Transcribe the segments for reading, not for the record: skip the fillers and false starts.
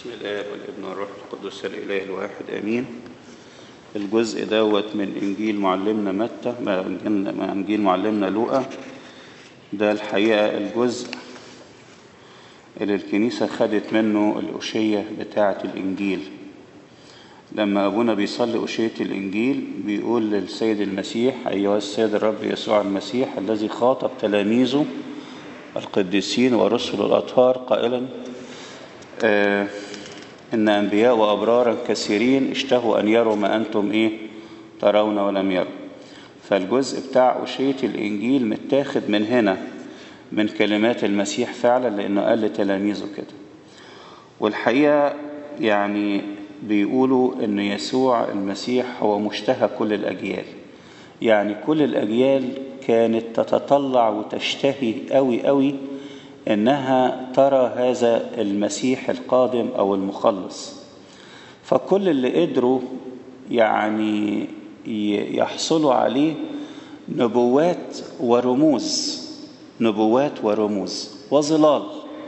بسم الآب والابن والروح القدس الإله الواحد آمين. الجزء دوت من إنجيل معلمنا متى من إنجيل معلمنا لوقا. ده الحقيقة الجزء اللي الكنيسة خدت منه الأشية بتاعة الإنجيل. لما أبونا بيصلي أشية الإنجيل بيقول للسيد المسيح: أيها السيد الرب يسوع المسيح الذي خاطب تلاميذه القديسين ورسل الأطهار قائلا: إن أنبياء وأبرارا كثيرين اشتهوا أن يروا ما أنتم ترون ولم يروا. فالجزء بتاع أشية الإنجيل متاخد من هنا، من كلمات المسيح فعلا، لأنه قال لتلاميذه كده. والحقيقة يعني بيقولوا أن يسوع المسيح هو مشتهى كل الأجيال. يعني كل الأجيال كانت تتطلع وتشتهي قوي قوي إنها ترى هذا المسيح القادم أو المخلص. فكل اللي قدروا يعني يحصلوا عليه نبوات ورموز وظلال.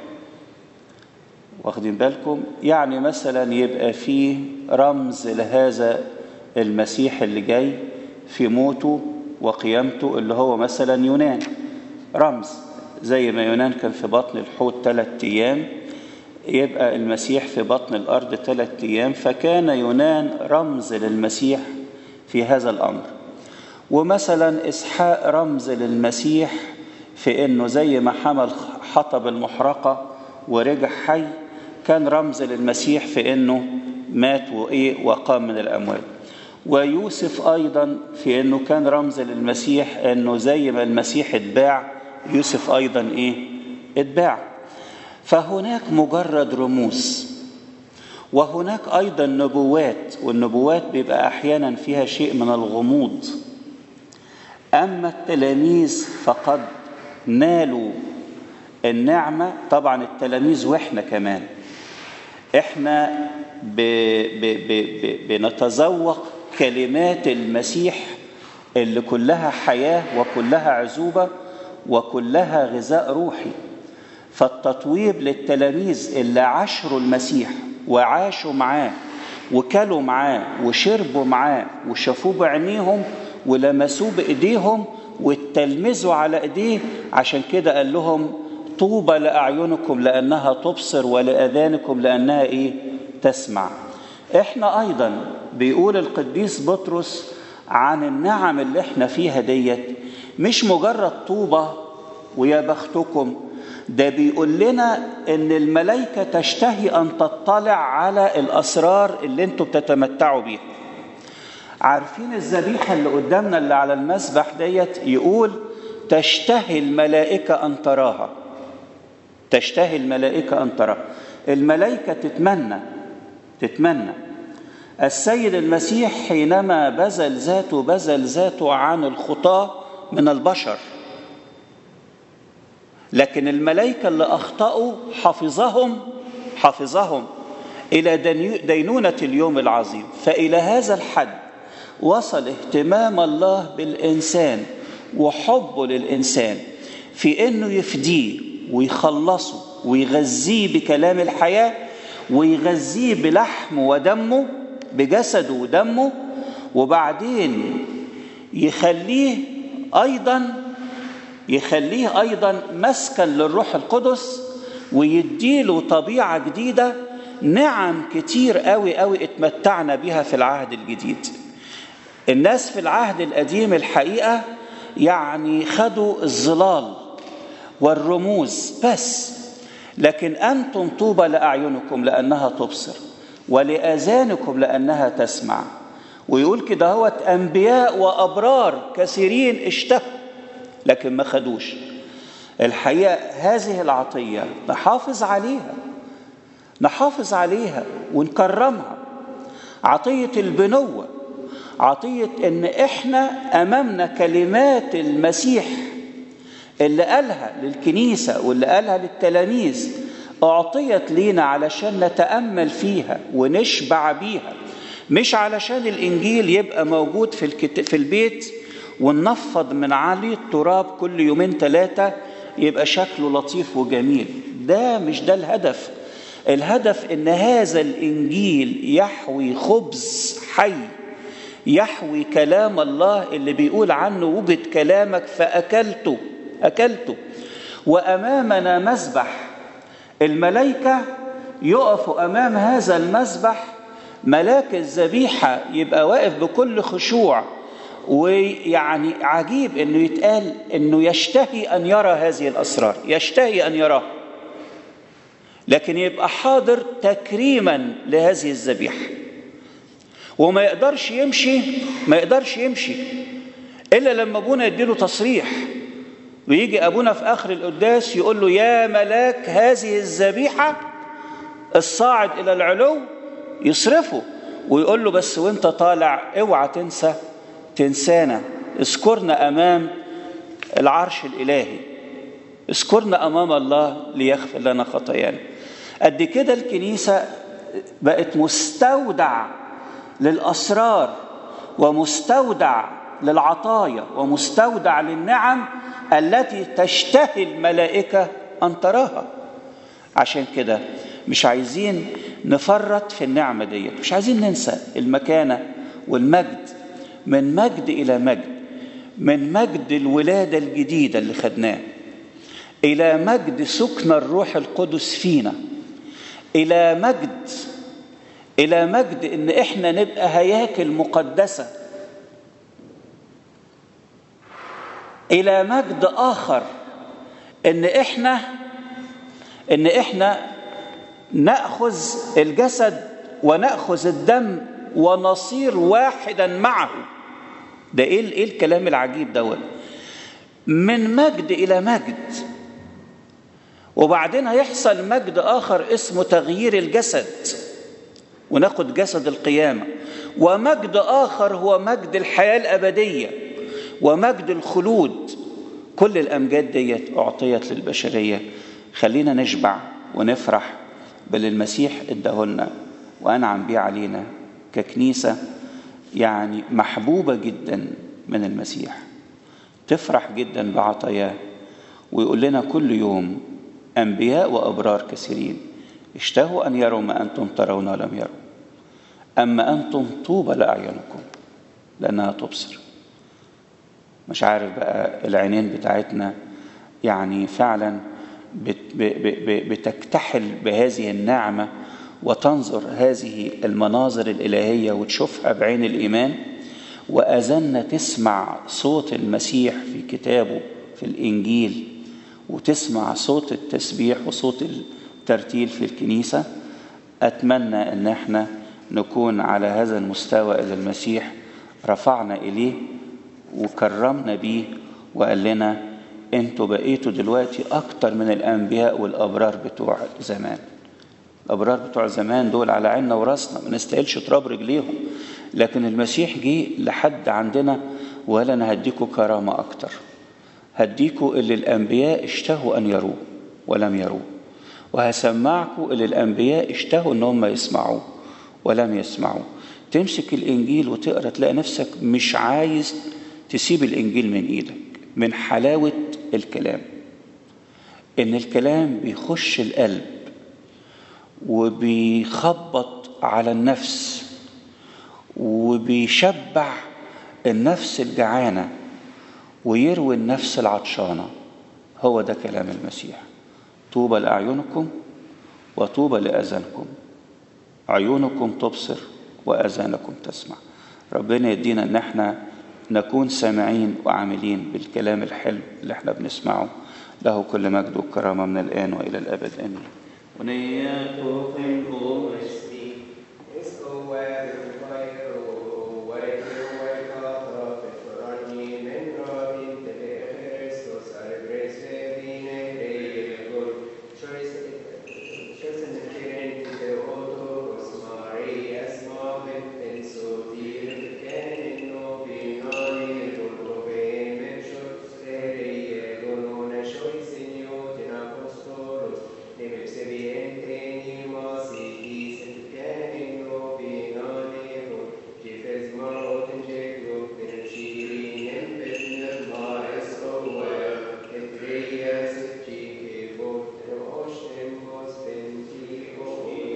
واخدين بالكم؟ يعني مثلا يبقى فيه رمز لهذا المسيح اللي جاي في موته وقيامته، اللي هو مثلا يونان، رمز زي ما يونان كان في بطن الحوت 3 أيام، يبقى المسيح في بطن الأرض 3 أيام. فكان يونان رمز للمسيح في هذا الأمر. ومثلا إسحاق رمز للمسيح في إنه زي ما حمل حطب المحرقة ورجع حي، كان رمز للمسيح في إنه مات وقام من الأموات. ويوسف أيضا في إنه كان رمز للمسيح، إنه زي ما المسيح اتباع يوسف أيضا اتباع. فهناك مجرد رموز، وهناك أيضا نبوات، والنبوات بيبقى أحيانا فيها شيء من الغموض. أما التلاميذ فقد نالوا النعمة. طبعا التلاميذ وإحنا كمان إحنا بنتذوق كلمات المسيح اللي كلها حياة وكلها عذوبة وكلها غذاء روحي. فالتطويب للتلاميذ اللي عاشروا المسيح وعاشوا معاه وكلوا معاه وشربوا معاه وشافوه بعينيهم ولمسوه بإيديهم واتلمذوا على إيديه. عشان كده قال لهم: طوبى لأعينكم لأنها تبصر ولأذانكم لأنها تسمع. احنا أيضا بيقول القديس بطرس عن النعم اللي احنا فيها ديت مش مجرد طوبى ويا بختكم، ده بيقول لنا ان الملائكة تشتهي ان تطلع على الاسرار اللي انتوا بتتمتعوا بيها. عارفين الذبيحة اللي قدامنا اللي على المسبح ديت؟ يقول: تشتهي الملائكة ان تراها. تشتهي الملائكة ان تراها. الملائكة تتمنى. السيد المسيح حينما بذل ذاته عن الخطاة من البشر، لكن الملائكة اللي أخطأوا حفظهم إلى دينونة اليوم العظيم. فإلى هذا الحد وصل اهتمام الله بالإنسان وحبه للإنسان في إنه يفديه ويخلصه ويغذيه بكلام الحياة ويغذيه بلحمه ودمه، بجسده ودمه، وبعدين يخليه أيضا مسكن للروح القدس ويديله طبيعة جديدة. نعم كتير قوي اتمتعنا بها في العهد الجديد. الناس في العهد القديم الحقيقة يعني خدوا الظلال والرموز بس، لكن أنتم طوبى لأعينكم لأنها تبصر ولآذانكم لأنها تسمع. ويقول كده: هو أنبياء وأبرار كثيرين اشتهوا لكن ما خدوش. الحقيقة هذه العطية نحافظ عليها ونكرمها. عطية البنوة، عطية ان احنا امامنا كلمات المسيح اللي قالها للكنيسة واللي قالها للتلاميذ، اعطيت لينا علشان نتأمل فيها ونشبع بيها، مش علشان الانجيل يبقى موجود في البيت وننفض من عليه التراب كل 2-3 يبقى شكله لطيف وجميل. مش ده الهدف. الهدف ان هذا الانجيل يحوي خبز حي، يحوي كلام الله اللي بيقول عنه وجد كلامك فأكلته. وأمامنا مذبح، الملائكة يقفوا أمام هذا المذبح، ملاك الذبيحة يبقى واقف بكل خشوع. ويعني عجيب انه يتقال انه يشتهي ان يرى هذه الأسرار، يشتهي ان يراها، لكن يبقى حاضر تكريما لهذه الذبيحة. وما يقدرش يمشي إلا لما أبونا يديله تصريح. ويجي أبونا في آخر القداس يقول له يا ملاك هذه الذبيحة الصاعد إلى العلو، يصرفه ويقول له بس وانت طالع اوعى تنسانا، اذكرنا أمام العرش الإلهي، اذكرنا أمام الله ليغفر لنا خطايانا. قد كده الكنيسة بقت مستودع للأسرار، ومستودع للعطايا، ومستودع للنعم التي تشتهي الملائكة أن تراها. عشان كده مش عايزين نفرط في النعمة دي، مش عايزين ننسى المكانة والمجد، من مجد إلى مجد، من مجد الولادة الجديدة اللي خدناه إلى مجد سكن الروح القدس فينا، إلى مجد إن إحنا نبقى هياكل مقدسة، إلى مجد آخر إن إحنا نأخذ الجسد ونأخذ الدم ونصير واحدا معه. ده إيه الكلام العجيب دوت، من مجد إلى مجد. وبعدين هيحصل مجد آخر اسمه تغيير الجسد، وناخد جسد القيامة. ومجد آخر هو مجد الحياة الأبدية ومجد الخلود. كل الأمجاد ديت أعطيت للبشرية. خلينا نشبع ونفرح باللي المسيح اداهولنا وأنعم بيه علينا ككنيسة يعني محبوبة جدا من المسيح. تفرح جدا بعطاياه، ويقول لنا كل يوم أنبياء وأبرار كثيرين اشتهوا أن يروا ما أنتم ترون ولم يروا، أما أنتم طوبى لأعينكم لأنها تبصر. مش عارف بقى العينين بتاعتنا يعني فعلا بتكتحل بهذه النعمة وتنظر هذه المناظر الإلهية وتشوفها بعين الإيمان، وأذننا تسمع صوت المسيح في كتابه في الإنجيل، وتسمع صوت التسبيح وصوت الترتيل في الكنيسة. أتمنى أن احنا نكون على هذا المستوى اللي المسيح رفعنا إليه وكرمنا بيه، وقال لنا انتوا بقيتوا دلوقتي أكتر من الأنبياء والأبرار بتوع زمان. الأبرار بتوع زمان دول على عيننا وراسنا، ما نستاهلش تراب رجليهم، لكن المسيح جه لحد عندنا وقال أنا هديكوا كرامة أكتر، هديكوا اللي الأنبياء اشتهوا أن يروه ولم يروه، وهسمعكوا اللي الأنبياء اشتهوا أنهم يسمعوه ولم يسمعوه. تمسك الإنجيل وتقرأ تلاقي نفسك مش عايز تسيب الإنجيل من إيدك، من حلاوة الكلام. إن الكلام بيخش القلب وبيخبط على النفس وبيشبع النفس الجعانة ويروي النفس العطشانة. هو ده كلام المسيح. طوبى لأعينكم وطوبى لأذانكم، عيونكم تبصر وأذانكم تسمع. ربنا يدينا ان احنا نكون سامعين وعاملين بالكلام الحلو اللي احنا بنسمعه. له كل مجد وكرامة من الآن وإلى الأبد آمين.